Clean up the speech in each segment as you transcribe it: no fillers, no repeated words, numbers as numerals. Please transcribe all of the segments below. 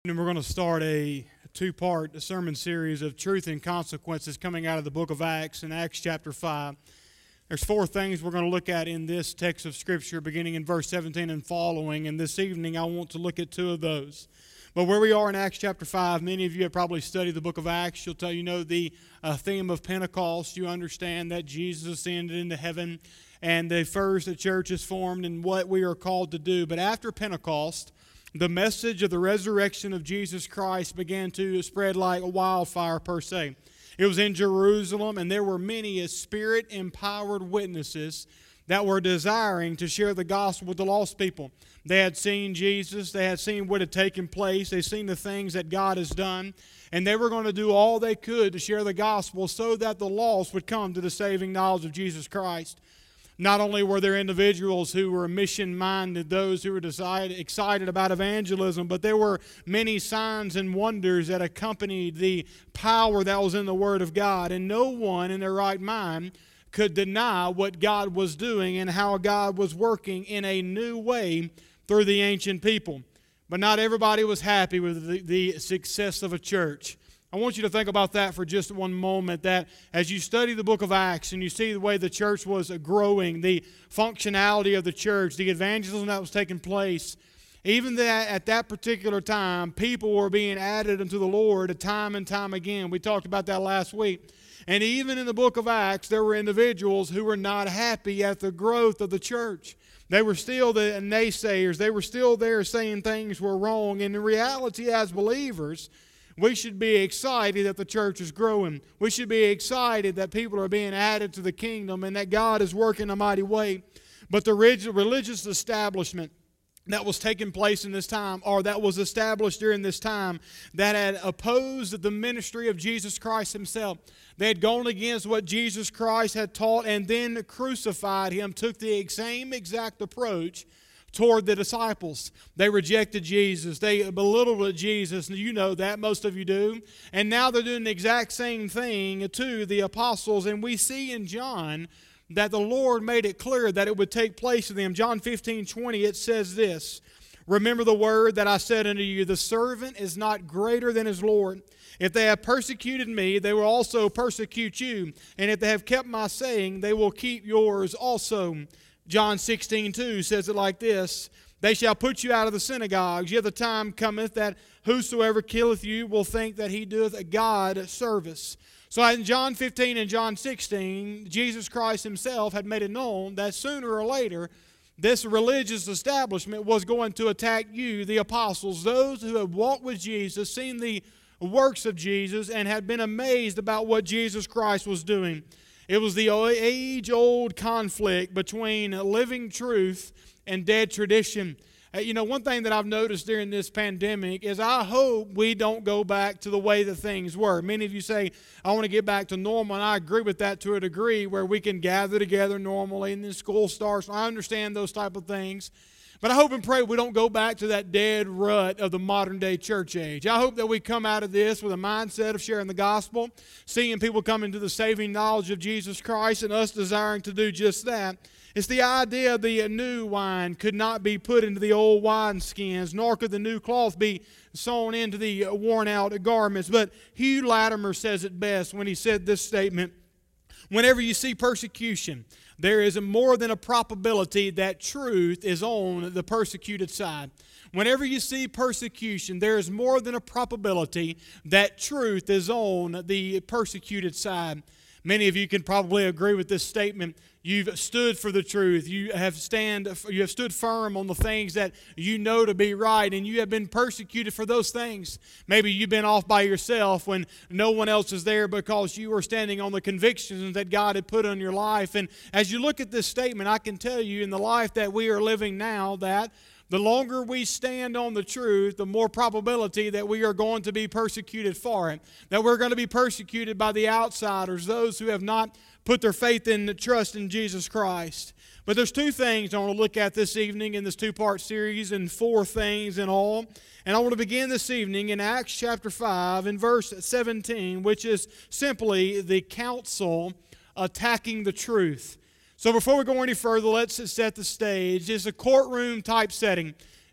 And we're going to start a two-part sermon series of truth and consequences coming out of the book of Acts in Acts chapter 5. There's four things we're going to look at in this text of Scripture beginning in verse 17 and following, and this evening I want to look at two of those. But where we are in Acts chapter 5, many of you have probably studied the book of Acts. You know the theme of Pentecost. You understand that Jesus ascended into heaven and the first church is formed and what we are called to do. But after Pentecost, the message of the resurrection of Jesus Christ began to spread like a wildfire per se. It was in Jerusalem, and there were many Spirit-empowered witnesses that were desiring to share the gospel with the lost people. They had seen Jesus, they had seen what had taken place, they had seen the things that God has done, and they were going to do all they could to share the gospel so that the lost would come to the saving knowledge of Jesus Christ. Not only were there individuals who were mission-minded, those who were excited about evangelism, but there were many signs and wonders that accompanied the power that was in the Word of God. And no one in their right mind could deny what God was doing and how God was working in a new way through the ancient people. But not everybody was happy with the success of a church. I want you to think about that for just one moment, that as you study the book of Acts and you see the way the church was growing, the functionality of the church, the evangelism that was taking place, even that at that particular time, people were being added unto the Lord time and time again. We talked about that last week. And even in the book of Acts, there were individuals who were not happy at the growth of the church. They were still the naysayers. They were still there saying things were wrong. And in reality, as believers, we should be excited that the church is growing. We should be excited that people are being added to the kingdom and that God is working a mighty way. But the religious establishment that was taking place in this time, or that was established during this time, that had opposed the ministry of Jesus Christ himself. They had gone against what Jesus Christ had taught and then crucified him, took the same exact approach toward the disciples. They rejected Jesus. They belittled Jesus. You know that. Most of you do. And now they're doing the exact same thing to the apostles. And we see in John that the Lord made it clear that it would take place to them. John 15:20, it says this, "Remember the word that I said unto you, the servant is not greater than his Lord. If they have persecuted me, they will also persecute you. And if they have kept my saying, they will keep yours also." John 16:2 says it like this, "They shall put you out of the synagogues, yet the time cometh that whosoever killeth you will think that he doeth a God service." So in John 15 and John 16, Jesus Christ himself had made it known that sooner or later, this religious establishment was going to attack you, the apostles, those who had walked with Jesus, seen the works of Jesus, and had been amazed about what Jesus Christ was doing. It was the age-old conflict between living truth and dead tradition. One thing that I've noticed during this pandemic is I hope we don't go back to the way that things were. Many of you say, I want to get back to normal, and I agree with that to a degree where we can gather together normally and then school starts. I understand those type of things. But I hope and pray we don't go back to that dead rut of the modern-day church age. I hope that we come out of this with a mindset of sharing the gospel, seeing people come into the saving knowledge of Jesus Christ, and us desiring to do just that. It's the idea the new wine could not be put into the old wineskins, nor could the new cloth be sewn into the worn-out garments. But Hugh Latimer says it best when he said this statement, "Whenever you see persecution, there is more than a probability that truth is on the persecuted side." Whenever you see persecution, there is more than a probability that truth is on the persecuted side. Many of you can probably agree with this statement. You've stood for the truth. You have stood firm on the things that you know to be right, and you have been persecuted for those things. Maybe you've been off by yourself when no one else is there because you were standing on the convictions that God had put on your life. And as you look at this statement, I can tell you in the life that we are living now that the longer we stand on the truth, the more probability that we are going to be persecuted for it. That we're going to be persecuted by the outsiders, those who have not put their faith and trust in Jesus Christ. But there's two things I want to look at this evening in this two-part series, and four things in all. And I want to begin this evening in Acts chapter 5 in verse 17, which is simply the council attacking the truth. So before we go any further, let's set the stage. It's a courtroom type setting.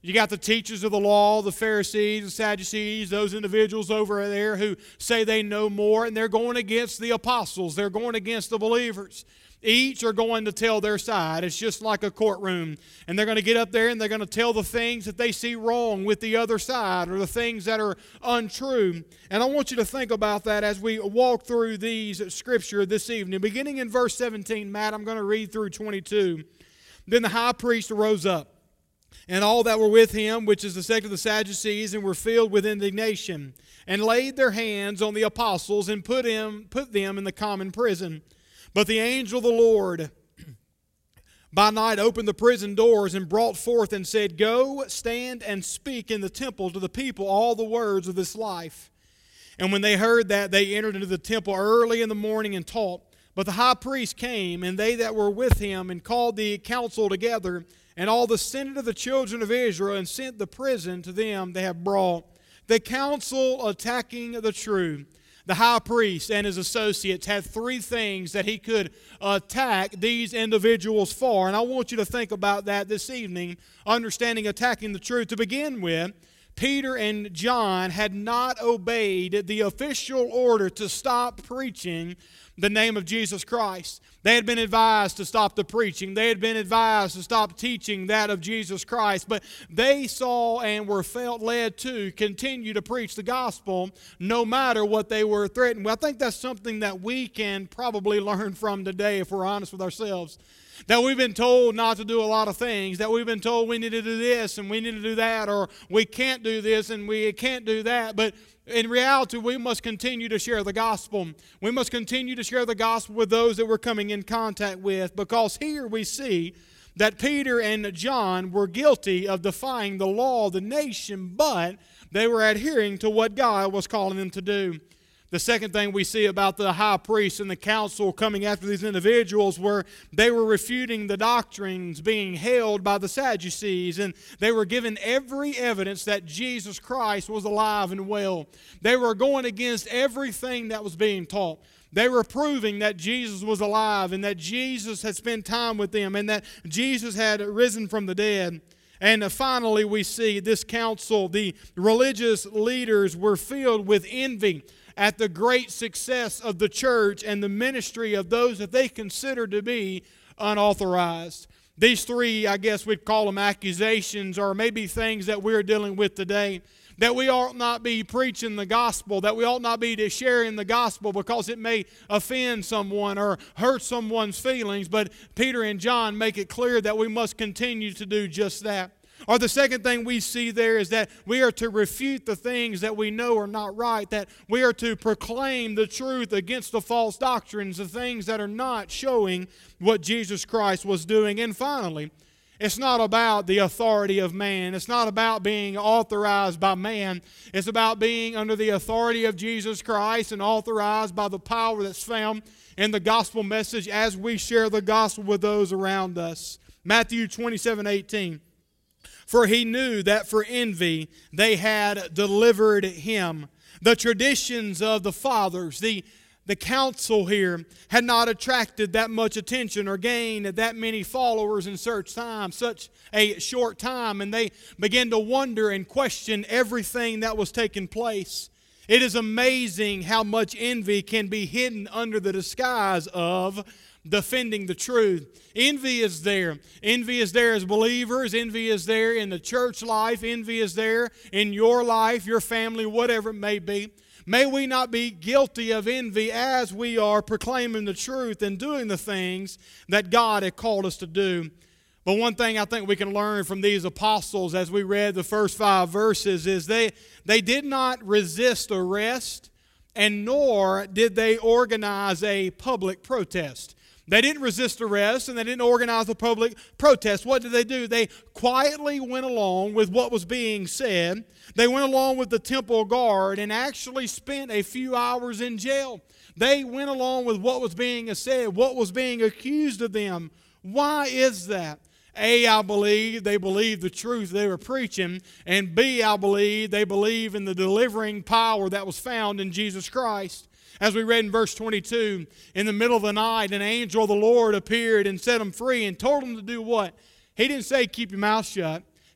You got the teachers of the law, the Pharisees, the Sadducees, those individuals over there who say they know more, and they're going against the apostles. They're going against the believers. Each are going to tell their side. It's just like a courtroom. And they're going to get up there and they're going to tell the things that they see wrong with the other side or the things that are untrue. And I want you to think about that as we walk through these scripture this evening. Beginning in verse 17, Matt, I'm going to read through 22. Then the high priest arose up, and all that were with him, which is the sect of the Sadducees, and were filled with indignation, and laid their hands on the apostles and put them in the common prison. But the angel of the Lord by night opened the prison doors and brought forth and said, Go, stand and speak in the temple to the people all the words of this life. And when they heard that, they entered into the temple early in the morning and taught. But the high priest came, and they that were with him, and called the council together, and all the senate of the children of Israel, and sent the prison to them they have brought. The council attacking the true. The high priest and his associates had three things that he could attack these individuals for. And I want you to think about that this evening, understanding attacking the truth. To begin with, Peter and John had not obeyed the official order to stop preaching the name of Jesus Christ. They had been advised to stop the preaching. They had been advised to stop teaching that of Jesus Christ. But they saw and were felt led to continue to preach the gospel no matter what they were threatened with. I think that's something that we can probably learn from today if we're honest with ourselves. That we've been told not to do a lot of things. That we've been told we need to do this and we need to do that, or we can't do this and we can't do that. But in reality, we must continue to share the gospel. We must continue to share the gospel with those that we're coming in contact with, because here we see that Peter and John were guilty of defying the law of the nation, but they were adhering to what God was calling them to do. The second thing we see about the high priest and the council coming after these individuals were they were refuting the doctrines being held by the Sadducees, and they were given every evidence that Jesus Christ was alive and well. They were going against everything that was being taught. They were proving that Jesus was alive and that Jesus had spent time with them and that Jesus had risen from the dead. And finally, we see this council, the religious leaders were filled with envy at the great success of the church and the ministry of those that they considered to be unauthorized. These three, I guess we'd call them accusations, or maybe things that we're dealing with today. That we ought not be preaching the gospel, that we ought not be sharing the gospel because it may offend someone or hurt someone's feelings. But Peter and John make it clear that we must continue to do just that. Or the second thing we see there is that we are to refute the things that we know are not right, that we are to proclaim the truth against the false doctrines, the things that are not showing what Jesus Christ was doing. And finally, it's not about the authority of man. It's not about being authorized by man. It's about being under the authority of Jesus Christ and authorized by the power that's found in the gospel message as we share the gospel with those around us. Matthew 27:18. For he knew that for envy they had delivered him. The traditions of the fathers, the council here, had not attracted that much attention or gained that many followers in such a short time. And they began to wonder and question everything that was taking place. It is amazing how much envy can be hidden under the disguise of defending the truth. Envy is there. Envy is there as believers. Envy is there in the church life. Envy is there in your life, your family, whatever it may be. May we not be guilty of envy as we are proclaiming the truth and doing the things that God had called us to do. But one thing I think we can learn from these apostles as we read the first 5 verses is they did not resist arrest, and nor did they organize a public protest. They didn't resist arrest and they didn't organize a public protest. What did they do? They quietly went along with what was being said. They went along with the temple guard and actually spent a few hours in jail. They went along with what was being said, what was being accused of them. Why is that? A, I believe they believed the truth they were preaching. And B, I believe they believe in the delivering power that was found in Jesus Christ. As we read in verse 22, in the middle of the night, an angel of the Lord appeared and set them free and told them to do what? He didn't say keep your mouth shut.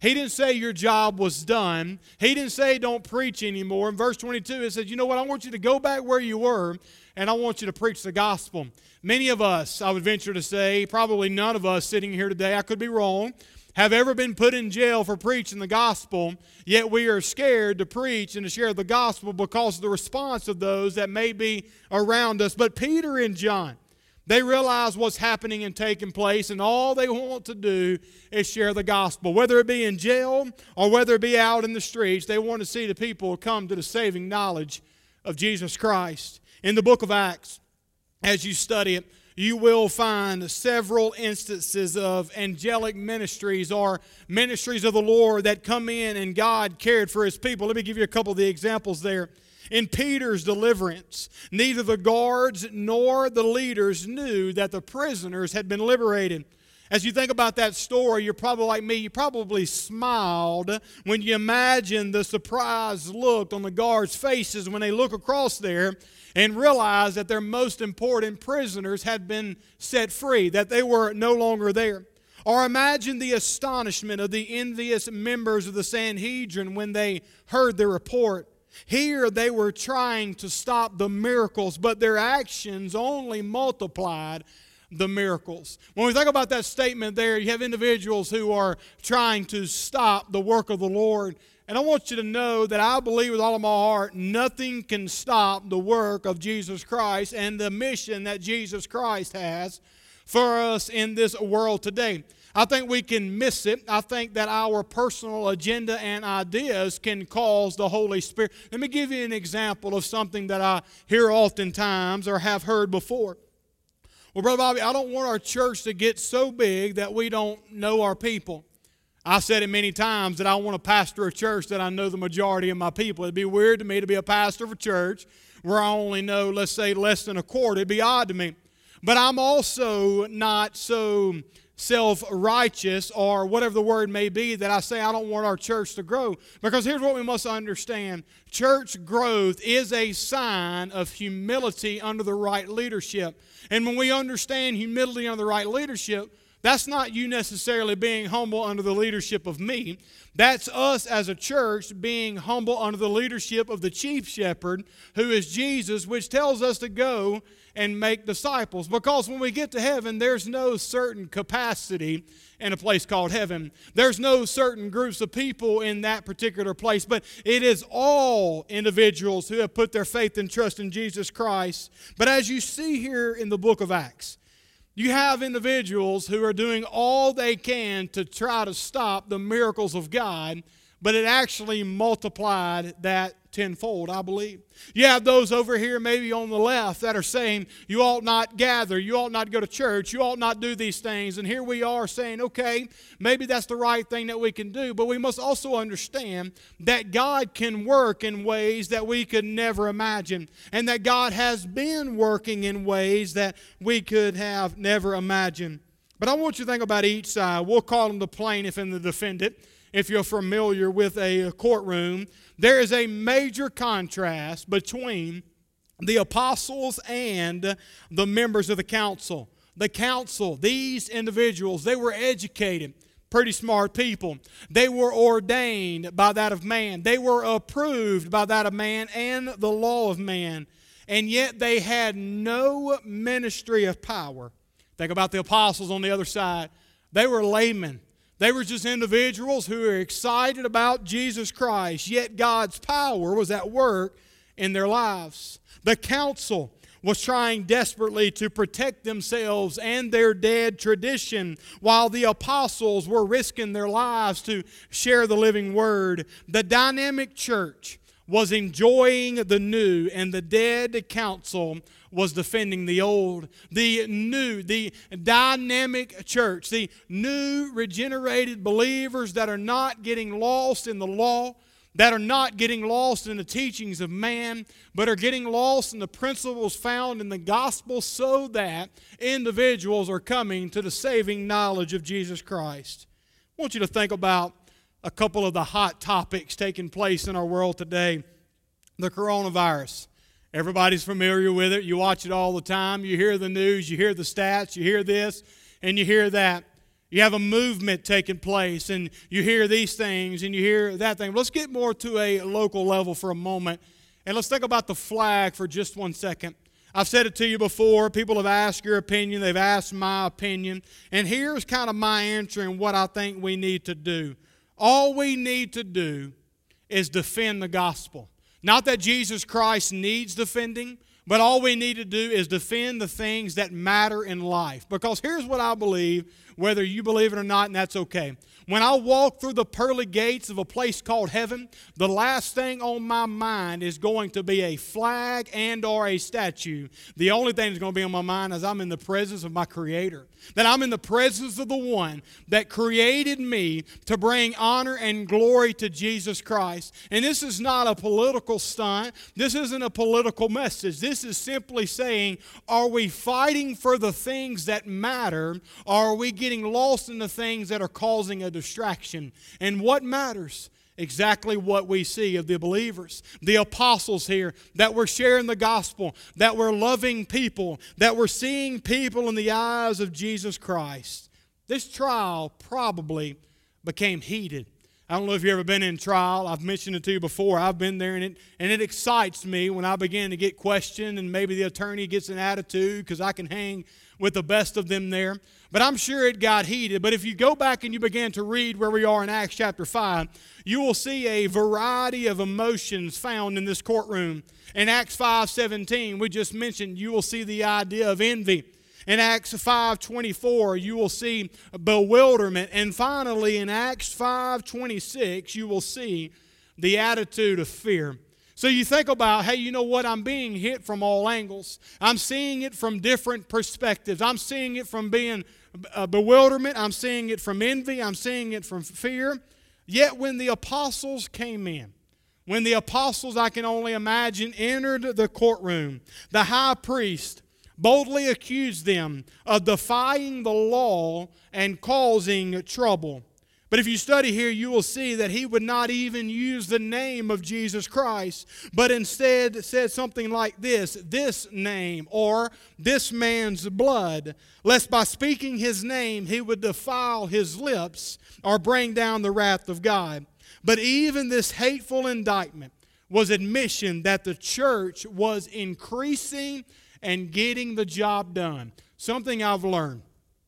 He didn't say your job was done. He didn't say don't preach anymore. In verse 22, it says, you know what, I want you to go back where you were, and I want you to preach the gospel. Many of us, I would venture to say, probably none of us sitting here today, I could be wrong, have ever been put in jail for preaching the gospel, yet we are scared to preach and to share the gospel because of the response of those that may be around us. But Peter and John, they realize what's happening and taking place, and all they want to do is share the gospel. Whether it be in jail or whether it be out in the streets, they want to see the people come to the saving knowledge of Jesus Christ. In the book of Acts, as you study it, you will find several instances of angelic ministries or ministries of the Lord that come in and God cared for His people. Let me give you a couple of the examples there. In Peter's deliverance, neither the guards nor the leaders knew that the prisoners had been liberated. As you think about that story, you're probably like me, you probably smiled when you imagine the surprised look on the guards' faces when they look across there and realize that their most important prisoners had been set free, that they were no longer there. Or imagine the astonishment of the envious members of the Sanhedrin when they heard the report. Here they were trying to stop the miracles, but their actions only multiplied the miracles. When we think about that statement there, you have individuals who are trying to stop the work of the Lord. And I want you to know that I believe with all of my heart, nothing can stop the work of Jesus Christ and the mission that Jesus Christ has for us in this world today. I think we can miss it. I think that our personal agenda and ideas can cause the Holy Spirit. Let me give you an example of something that I hear oftentimes or have heard before. Well, Brother Bobby, I don't want our church to get so big that we don't know our people. I've said it many times that I want to pastor a church that I know the majority of my people. It'd be weird to me to be a pastor of a church where I only know, let's say, less than a quarter. It'd be odd to me. But I'm also not so self-righteous or whatever the word may be that I say I don't want our church to grow. Because here's what we must understand. Church growth is a sign of humility under the right leadership. And when we understand humility under the right leadership, that's not you necessarily being humble under the leadership of me. That's us as a church being humble under the leadership of the chief shepherd, who is Jesus, which tells us to go and make disciples. Because when we get to heaven, there's no certain capacity in a place called heaven. There's no certain groups of people in that particular place, but it is all individuals who have put their faith and trust in Jesus Christ. But as you see here in the book of Acts, you have individuals who are doing all they can to try to stop the miracles of God, but it actually multiplied that tenfold, I believe. You have those over here maybe on the left that are saying you ought not gather, you ought not go to church, you ought not do these things. And here we are saying, okay, maybe that's the right thing that we can do, but we must also understand that God can work in ways that we could never imagine, and that God has been working in ways that we could have never imagined. But I want you to think about each side. We'll call them the plaintiff and the defendant. If you're familiar with a courtroom, there is a major contrast between the apostles and the members of the council. The council, these individuals, they were educated, pretty smart people. They were ordained by that of man. They were approved by that of man and the law of man. And yet they had no ministry of power. Think about the apostles on the other side. They were laymen. They were just individuals who were excited about Jesus Christ, yet God's power was at work in their lives. The council was trying desperately to protect themselves and their dead tradition, while the apostles were risking their lives to share the living word. The dynamic church was enjoying the new, and the dead council was defending the old. The new, the dynamic church, the new regenerated believers that are not getting lost in the law, that are not getting lost in the teachings of man, but are getting lost in the principles found in the gospel, so that individuals are coming to the saving knowledge of Jesus Christ. I want you to think about a couple of the hot topics taking place in our world today. The coronavirus. Everybody's familiar with it. You watch it all the time. You hear the news. You hear the stats. You hear this and you hear that. You have a movement taking place, and you hear these things, and you hear that thing. Let's get more to a local level for a moment, and let's think about the flag for just 1 second. I've said it to you before. People have asked your opinion. They've asked my opinion. And here's kind of my answer and what I think we need to do. All we need to do is defend the gospel. Not that Jesus Christ needs defending, but all we need to do is defend the things that matter in life. Because here's what I believe, whether you believe it or not, and that's okay. When I walk through the pearly gates of a place called heaven, the last thing on my mind is going to be a flag and or a statue. The only thing that's going to be on my mind is I'm in the presence of my Creator. That I'm in the presence of the one that created me to bring honor and glory to Jesus Christ. And this is not a political stunt. This isn't a political message. This is simply saying, are we fighting for the things that matter, or are we getting lost in the things that are causing a distraction? And what matters? Exactly what we see of the believers, the apostles here, that we're sharing the gospel, that we're loving people, that we're seeing people in the eyes of Jesus Christ. This trial probably became heated. I don't know if you've ever been in trial. I've mentioned it to you before. I've been there, and it excites me when I begin to get questioned, and maybe the attorney gets an attitude because I can hang with the best of them there. But I'm sure it got heated. But if you go back and you begin to read where we are in Acts chapter 5, you will see a variety of emotions found in this courtroom. In Acts 5:17, we just mentioned, you will see the idea of envy. In Acts 5:24, you will see bewilderment. And finally, in Acts 5:26, you will see the attitude of fear. So you think about, hey, you know what? I'm being hit from all angles. I'm seeing it from different perspectives. I'm seeing it from being bewilderment. I'm seeing it from envy. I'm seeing it from fear. Yet when the apostles came in, when the apostles, I can only imagine, entered the courtroom, the high priest boldly accused them of defying the law and causing trouble. But if you study here, you will see that he would not even use the name of Jesus Christ, but instead said something like this name, or this man's blood, lest by speaking his name he would defile his lips or bring down the wrath of God. But even this hateful indictment was admission that the church was increasing and getting the job done. Something I've learned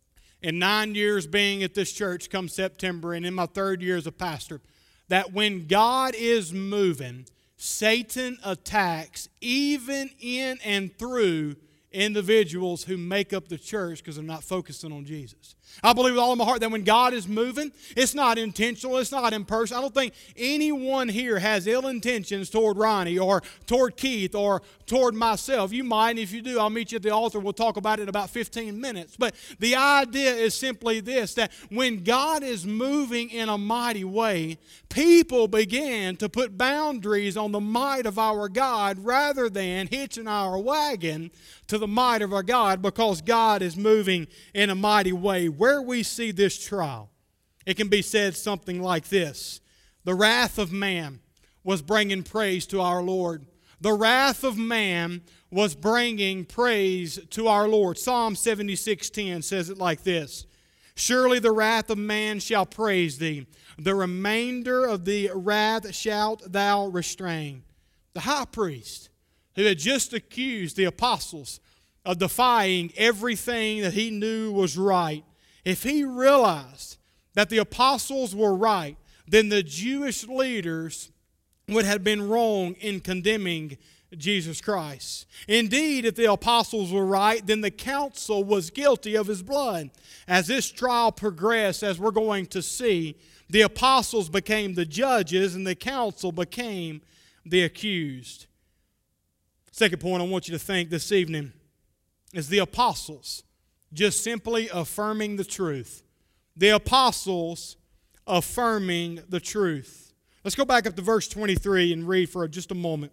in 9 years being at this church come September, and in my 3rd year as a pastor, that when God is moving, Satan attacks even in and through individuals who make up the church because they're not focusing on Jesus. I believe with all of my heart that when God is moving, it's not intentional, it's not impersonal. I don't think anyone here has ill intentions toward Ronnie or toward Keith or toward myself. You might, and if you do, I'll meet you at the altar. We'll talk about it in about 15 minutes. But the idea is simply this, that when God is moving in a mighty way, people begin to put boundaries on the might of our God rather than hitching our wagon to the might of our God, because God is moving in a mighty way. Where we see this trial, it can be said something like this: the wrath of man was bringing praise to our Lord. The wrath of man was bringing praise to our Lord. Psalm 76:10 says it like this: surely the wrath of man shall praise thee, the remainder of the wrath shalt thou restrain. The high priest, who had just accused the apostles of defying everything that he knew was right, if he realized that the apostles were right, then the Jewish leaders would have been wrong in condemning Jesus Christ. Indeed, if the apostles were right, then the council was guilty of his blood. As this trial progressed, as we're going to see, the apostles became the judges and the council became the accused. Second point I want you to think this evening is the apostles just simply affirming the truth. The apostles affirming the truth. Let's go back up to verse 23 and read for just a moment.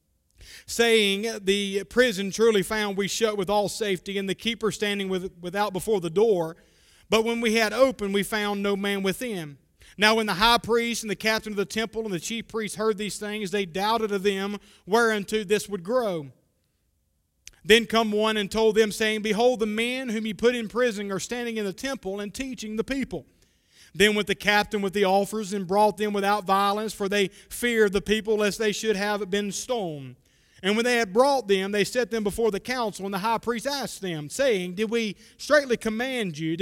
Saying, the prison truly found we shut with all safety, and the keeper standing without before the door. But when we had opened, we found no man within. Now when the high priest and the captain of the temple and the chief priests heard these things, they doubted of them whereunto this would grow. Then come one and told them, saying, Behold, the men whom ye put in prison are standing in the temple and teaching the people. Then went the captain with the officers and brought them without violence, for they feared the people, lest they should have been stoned. And when they had brought them, they set them before the council, and the high priest asked them, saying, Did we not straitly command you,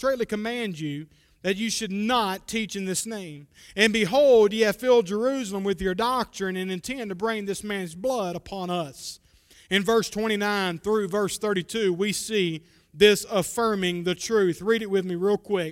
that you should not teach in this name? And behold, ye have filled Jerusalem with your doctrine, and intend to bring this man's blood upon us. In verse 29 through verse 32, we see this affirming the truth. Read it with me real quick.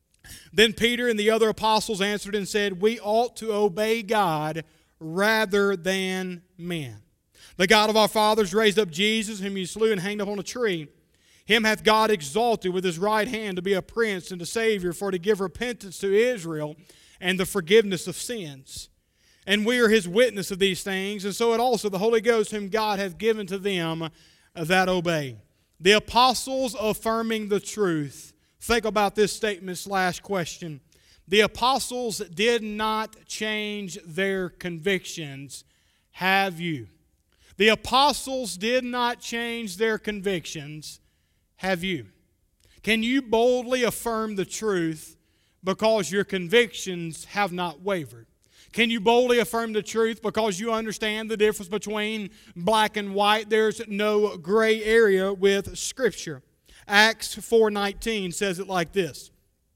Then Peter and the other apostles answered and said, We ought to obey God rather than men. The God of our fathers raised up Jesus, whom you slew and hanged upon a tree. Him hath God exalted with his right hand to be a prince and a savior, for to give repentance to Israel and the forgiveness of sins. And we are his witness of these things, and so it also the Holy Ghost, whom God hath given to them that obey. The apostles affirming the truth. Think about this statement / question. The apostles did not change their convictions. Have you? The apostles did not change their convictions. Have you? Can you boldly affirm the truth because your convictions have not wavered? Can you boldly affirm the truth because you understand the difference between black and white? There's no gray area with Scripture. Acts 4:19 says it like this.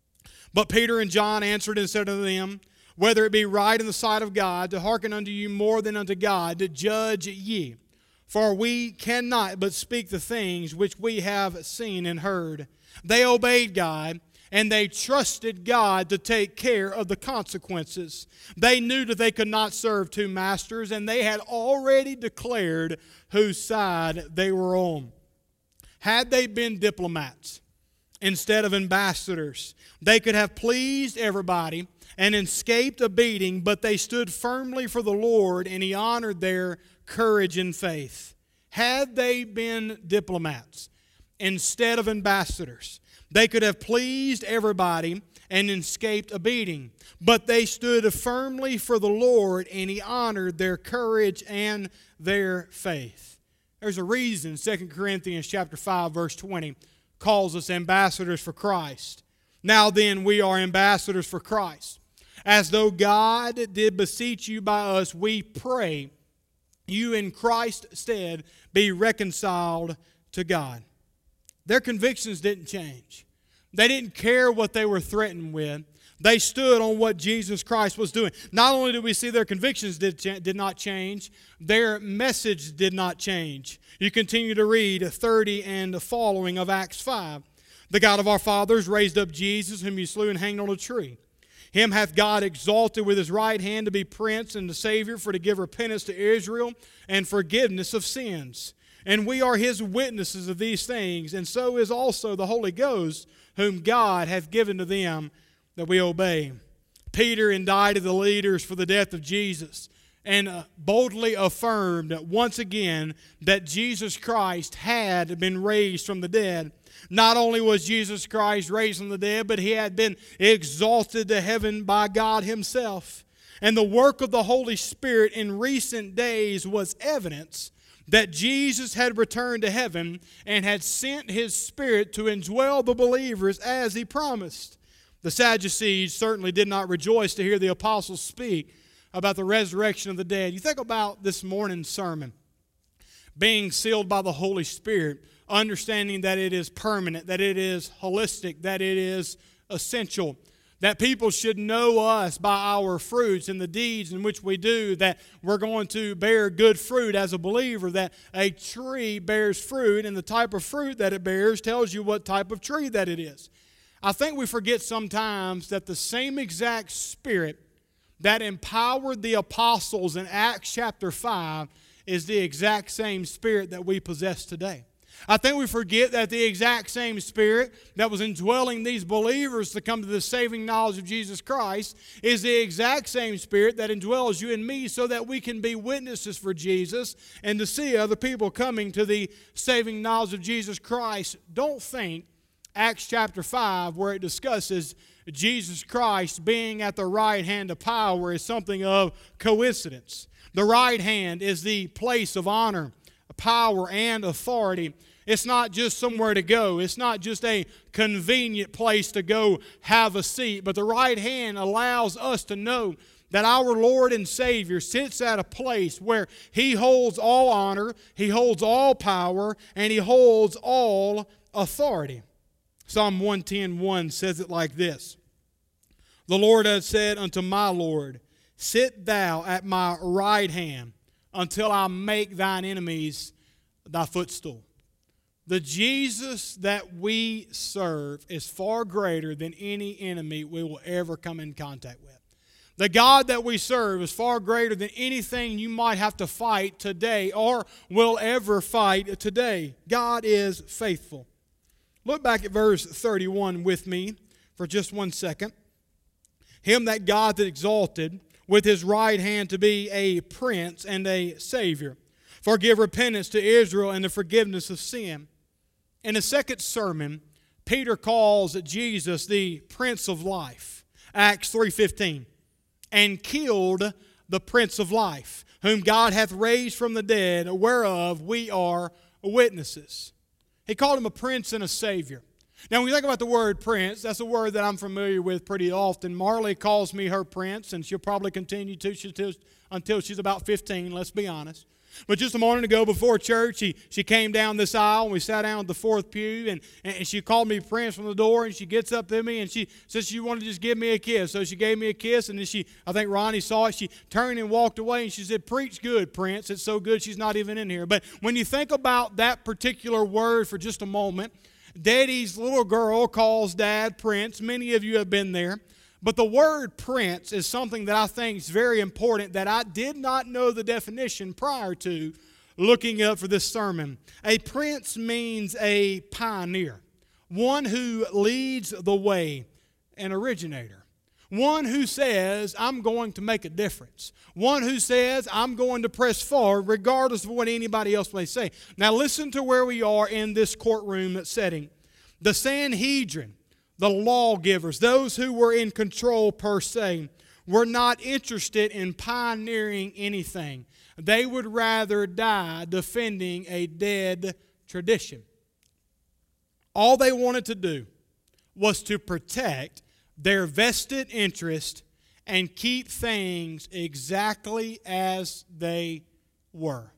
But Peter and John answered and said unto them, Whether it be right in the sight of God to hearken unto you more than unto God, to judge ye. For we cannot but speak the things which we have seen and heard. They obeyed God, and they trusted God to take care of the consequences. They knew that they could not serve two masters, and they had already declared whose side they were on. Had they been diplomats instead of ambassadors, they could have pleased everybody and escaped a beating, but they stood firmly for the Lord, and He honored their courage and faith. Had they been diplomats instead of ambassadors, they could have pleased everybody and escaped a beating, but they stood firmly for the Lord, and He honored their courage and their faith. There's a reason 2 Corinthians chapter 5, verse 20 calls us ambassadors for Christ. Now then, we are ambassadors for Christ. As though God did beseech you by us, we pray you in Christ's stead be reconciled to God. Their convictions didn't change. They didn't care what they were threatened with. They stood on what Jesus Christ was doing. Not only did we see their convictions did not change, their message did not change. You continue to read 30 and the following of Acts 5. The God of our fathers raised up Jesus, whom you slew and hanged on a tree. Him hath God exalted with his right hand to be prince and the Savior, for to give repentance to Israel and forgiveness of sins. And we are his witnesses of these things, and so is also the Holy Ghost, whom God hath given to them that we obey. Peter indicted the leaders for the death of Jesus and boldly affirmed once again that Jesus Christ had been raised from the dead. Not only was Jesus Christ raised from the dead, but he had been exalted to heaven by God himself. And the work of the Holy Spirit in recent days was evidence that Jesus had returned to heaven and had sent his Spirit to indwell the believers as he promised. The Sadducees certainly did not rejoice to hear the apostles speak about the resurrection of the dead. You think about this morning's sermon, being sealed by the Holy Spirit, understanding that it is permanent, that it is holistic, that it is essential, that people should know us by our fruits and the deeds in which we do, that we're going to bear good fruit as a believer, that a tree bears fruit, and the type of fruit that it bears tells you what type of tree that it is. I think we forget sometimes that the same exact Spirit that empowered the apostles in Acts chapter 5 is the exact same Spirit that we possess today. I think we forget that the exact same Spirit that was indwelling these believers to come to the saving knowledge of Jesus Christ is the exact same Spirit that indwells you and me so that we can be witnesses for Jesus and to see other people coming to the saving knowledge of Jesus Christ. Don't think Acts chapter 5, where it discusses Jesus Christ being at the right hand of power, is something of coincidence. The right hand is the place of honor, power and authority. It's not just somewhere to go. It's not just a convenient place to go have a seat. But the right hand allows us to know that our Lord and Savior sits at a place where He holds all honor, He holds all power, and He holds all authority. Psalm 110:1 says it like this: "The Lord hath said unto my Lord, Sit thou at my right hand until I make thine enemies thy footstool." The Jesus that we serve is far greater than any enemy we will ever come in contact with. The God that we serve is far greater than anything you might have to fight today or will ever fight today. God is faithful. Look back at verse 31 with me for just 1 second. "Him that God that exalted with His right hand to be a prince and a Savior, forgive repentance to Israel and the forgiveness of sin." In the second sermon, Peter calls Jesus the Prince of Life, Acts 3:15, "and killed the Prince of Life, whom God hath raised from the dead, whereof we are witnesses." He called Him a prince and a Savior. Now, when you think about the word prince, that's a word that I'm familiar with pretty often. Marley calls me her prince, and she'll probably continue to until she's about 15, let's be honest. But just a morning ago before church, she came down this aisle, and we sat down at the fourth pew, and she called me Prince from the door, and she gets up to me, and she says she wanted to just give me a kiss. So she gave me a kiss, and then I think Ronnie saw it, she turned and walked away, and she said, "Preach good, Prince." It's so good she's not even in here. But when you think about that particular word for just a moment, Daddy's little girl calls Dad Prince. Many of you have been there. But the word prince is something that I think is very important that I did not know the definition prior to looking up for this sermon. A prince means a pioneer, one who leads the way, an originator, one who says, "I'm going to make a difference," one who says, "I'm going to press forward regardless of what anybody else may say." Now listen to where we are in this courtroom setting. The Sanhedrin, the lawgivers, those who were in control per se, were not interested in pioneering anything. They would rather die defending a dead tradition. All they wanted to do was to protect their vested interest and keep things exactly as they were.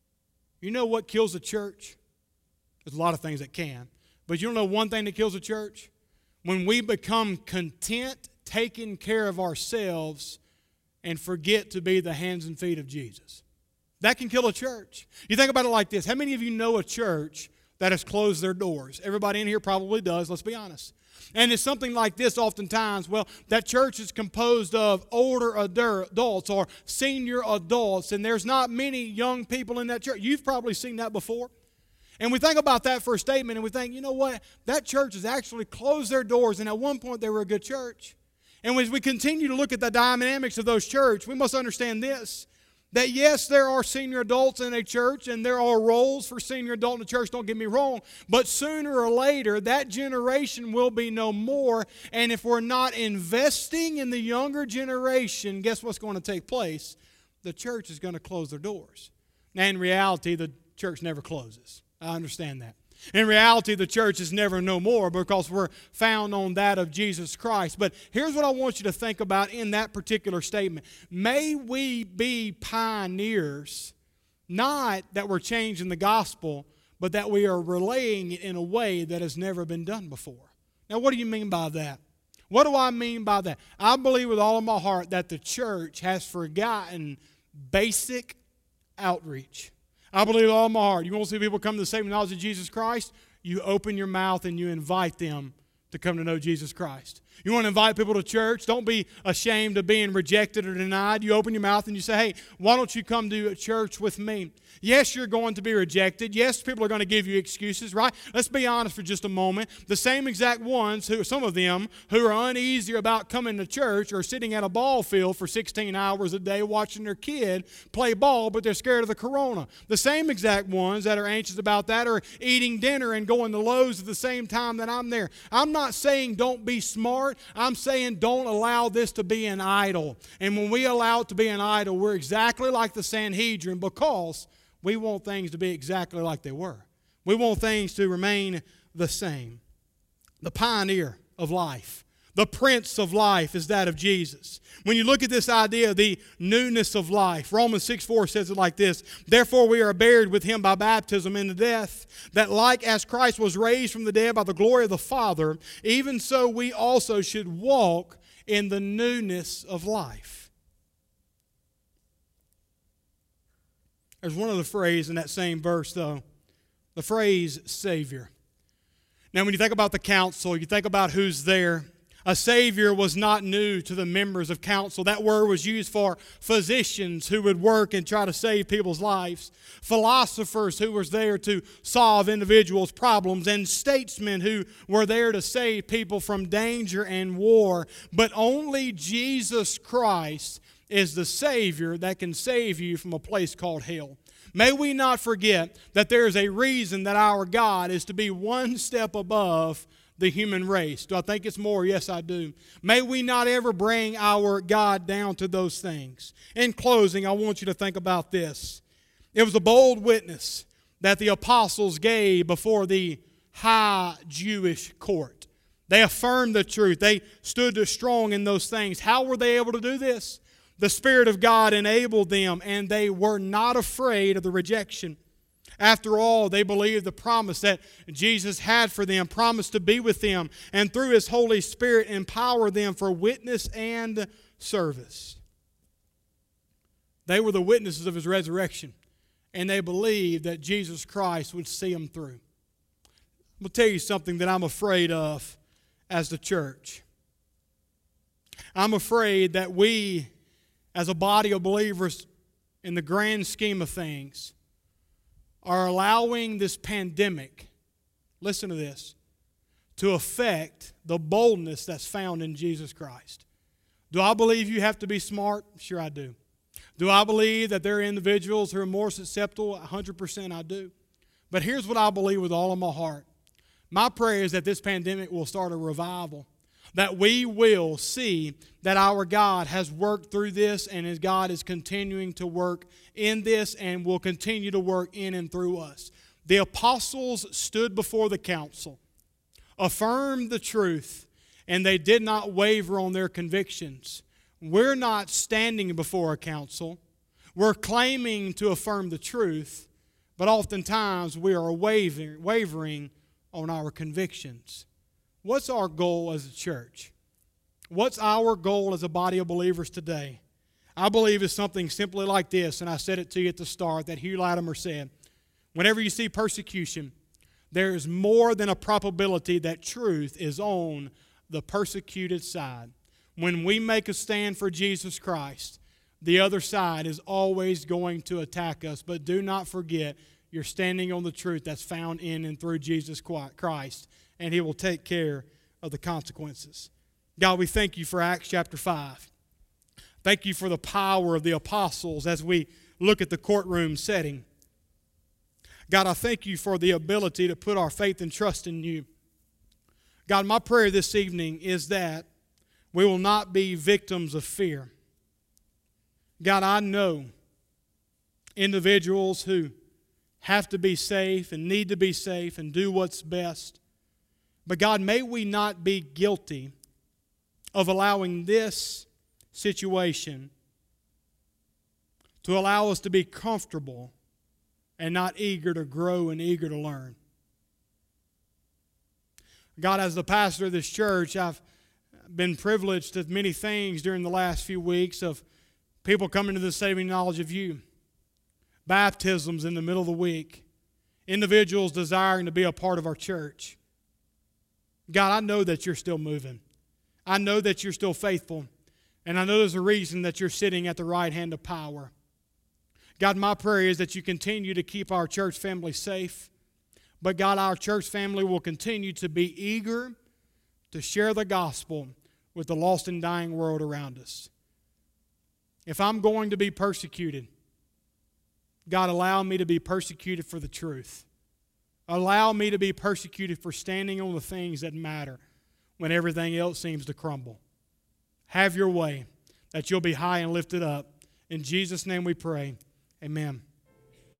You know what kills a church? There's a lot of things that can. But you don't know one thing that kills a church? When we become content taking care of ourselves and forget to be the hands and feet of Jesus. That can kill a church. You think about it like this. How many of you know a church that has closed their doors? Everybody in here probably does, let's be honest. And it's something like this oftentimes. Well, that church is composed of older adults or senior adults, and there's not many young people in that church. You've probably seen that before. And we think about that for a statement, and we think, you know what? That church has actually closed their doors, and at one point they were a good church. And as we continue to look at the dynamics of those churches, we must understand this, that yes, there are senior adults in a church, and there are roles for senior adult in the church, don't get me wrong, but sooner or later, that generation will be no more, and if we're not investing in the younger generation, guess what's going to take place? The church is going to close their doors. Now, in reality, the church never closes. I understand that. In reality, the church is never no more because we're found on that of Jesus Christ. But here's what I want you to think about in that particular statement. May we be pioneers, not that we're changing the gospel, but that we are relaying it in a way that has never been done before. Now, what do you mean by that? What do I mean by that? I believe with all of my heart that the church has forgotten basic outreach. I believe with all my heart. You want to see people come to the saving knowledge of Jesus Christ? You open your mouth and you invite them to come to know Jesus Christ. You want to invite people to church? Don't be ashamed of being rejected or denied. You open your mouth and you say, "Hey, why don't you come to church with me?" Yes, you're going to be rejected. Yes, people are going to give you excuses, right? Let's be honest for just a moment. The same exact ones, some of them, who are uneasy about coming to church are sitting at a ball field for 16 hours a day watching their kid play ball, but they're scared of the corona. The same exact ones that are anxious about that are eating dinner and going to Lowe's at the same time that I'm there. I'm not saying don't be smart. I'm saying don't allow this to be an idol. And when we allow it to be an idol, we're exactly like the Sanhedrin because We want things to be exactly like they were. We want things to remain the same. The pioneer of life, the Prince of life is that of Jesus. When you look at this idea of the newness of life, Romans 6:4 says it like this: therefore we are buried with him by baptism into death, that like as Christ was raised from the dead by the glory of the Father, even so we also should walk in the newness of life. There's one other phrase in that same verse, though. The phrase Savior. Now, when you think about the council, you think about who's there. A Savior was not new to the members of council. That word was used for physicians who would work and try to save people's lives, philosophers who were there to solve individuals' problems, and statesmen who were there to save people from danger and war. But only Jesus Christ is the Savior that can save you from a place called hell. May we not forget that there is a reason that our God is to be one step above the human race. Do I think it's more? Yes, I do. May we not ever bring our God down to those things. In closing, I want you to think about this. It was a bold witness that the apostles gave before the high Jewish court. They affirmed the truth. They stood strong in those things. How were they able to do this? The Spirit of God enabled them, and they were not afraid of the rejection. After all, they believed the promise that Jesus had for them, promised to be with them, and through His Holy Spirit empower them for witness and service. They were the witnesses of His resurrection, and they believed that Jesus Christ would see them through. I'm going to tell you something that I'm afraid of as the church. I'm afraid that we, as a body of believers, in the grand scheme of things, are allowing this pandemic, listen to this, to affect the boldness that's found in Jesus Christ. Do I believe you have to be smart? Sure I do. Do I believe that there are individuals who are more susceptible? 100% I do. But here's what I believe with all of my heart. My prayer is that this pandemic will start a revival, that we will see that our God has worked through this, and His God is continuing to work in this and will continue to work in and through us. The apostles stood before the council, affirmed the truth, and they did not waver on their convictions. We're not standing before a council. We're claiming to affirm the truth, but oftentimes we are wavering on our convictions. What's our goal as a church? What's our goal as a body of believers today? I believe it's something simply like this, and I said it to you at the start, that Hugh Latimer said, whenever you see persecution, there is more than a probability that truth is on the persecuted side. When we make a stand for Jesus Christ, the other side is always going to attack us, but do not forget, you're standing on the truth that's found in and through Jesus Christ, and He will take care of the consequences. God, we thank You for Acts chapter 5. Thank You for the power of the apostles as we look at the courtroom setting. God, I thank You for the ability to put our faith and trust in You. God, my prayer this evening is that we will not be victims of fear. God, I know individuals who have to be safe and need to be safe and do what's best. But God, may we not be guilty of allowing this situation to allow us to be comfortable and not eager to grow and eager to learn. God, as the pastor of this church, I've been privileged of many things during the last few weeks of people coming to the saving knowledge of You. Baptisms in the middle of the week. Individuals desiring to be a part of our church. God, I know that You're still moving. I know that You're still faithful. And I know there's a reason that You're sitting at the right hand of power. God, my prayer is that You continue to keep our church family safe. But God, our church family will continue to be eager to share the gospel with the lost and dying world around us. If I'm going to be persecuted, God, allow me to be persecuted for the truth. Allow me to be persecuted for standing on the things that matter when everything else seems to crumble. Have Your way, that You'll be high and lifted up. In Jesus' name we pray. Amen.